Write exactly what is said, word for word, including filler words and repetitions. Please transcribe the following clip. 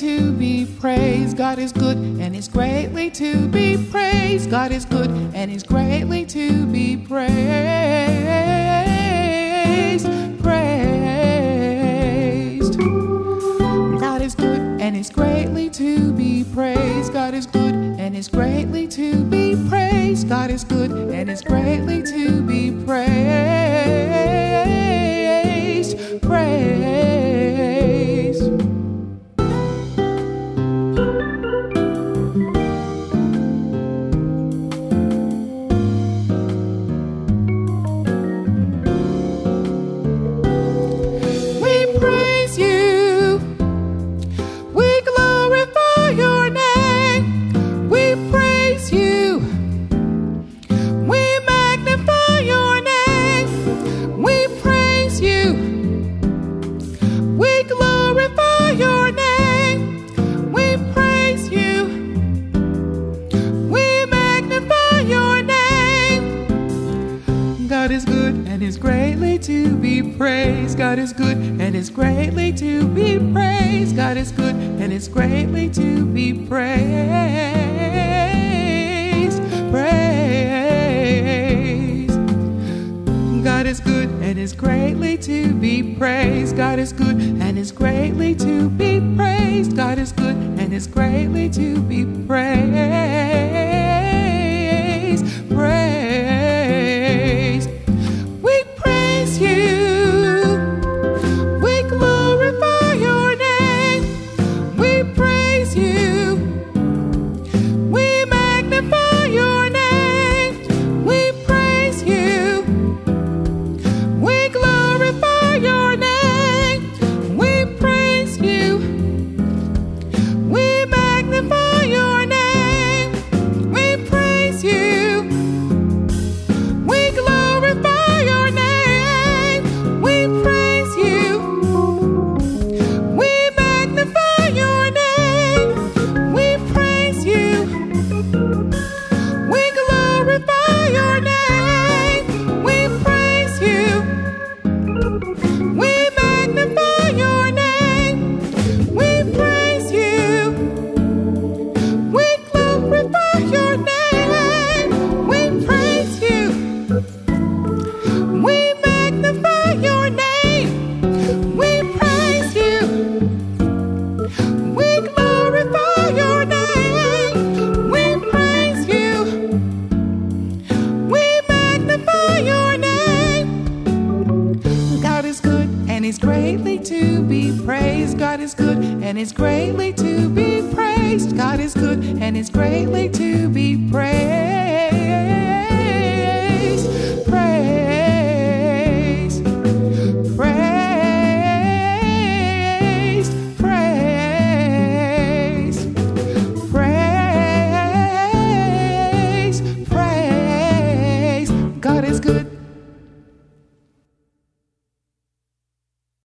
to be praised. God is good and is greatly to be praised. God is good and is greatly to be praised. Praised. God is good and is greatly to be praised. God is good and is greatly to be praised. God is good and is greatly to be praised. Praised. God is good and is greatly to be praised. God is good and is greatly to be praised. God is good and is greatly to be praised. Praised. God is good and is greatly to be praised. God is good and is greatly to be praised. God is good and is greatly to be praised. Praised. We praise you. We glorify your name. We praise you. We magnify your name. We praise you. We glorify your name. We praise you. We magnify your name. We praise you. We glorify your name. We praise you. We magnify your name. We praise you. We glorify your name. We praise you. We magnify your name. We praise you. We glorify your name. We praise you. We magnify your name. We praise you. We glorify your name. We praise you. We magnify your name. God is good and is greatly to be praised. God is good and is greatly to be praised. God is good and is greatly to be praised.